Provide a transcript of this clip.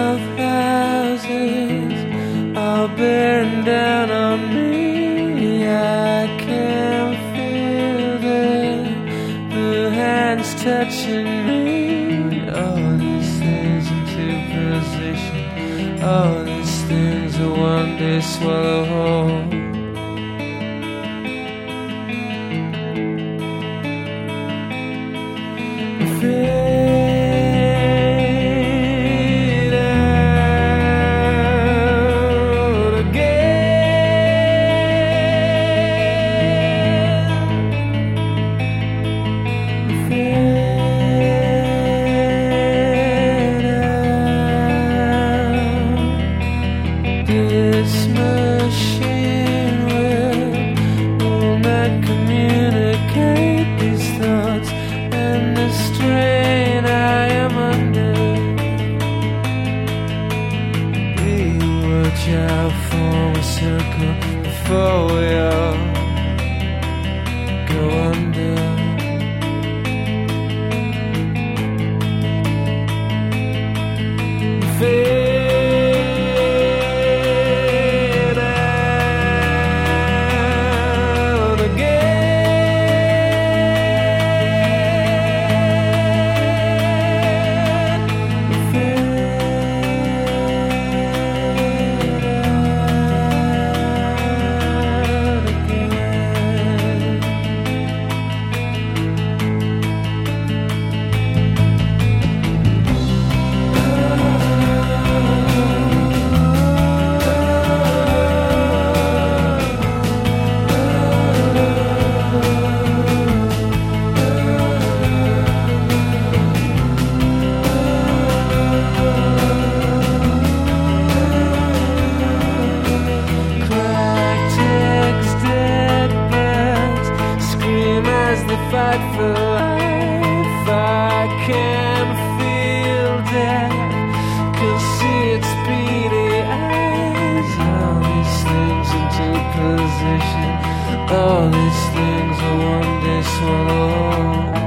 of houses all bearing down on me. I can feel the hands touching me. All these things into position. All these things will one day swallow whole. This machine will not communicate these thoughts and the strain I am under. We watch out, form a circle before we all go under. Fight for life, I can feel death, can see its beady eyes. All these things into position, all these things will one day swallow.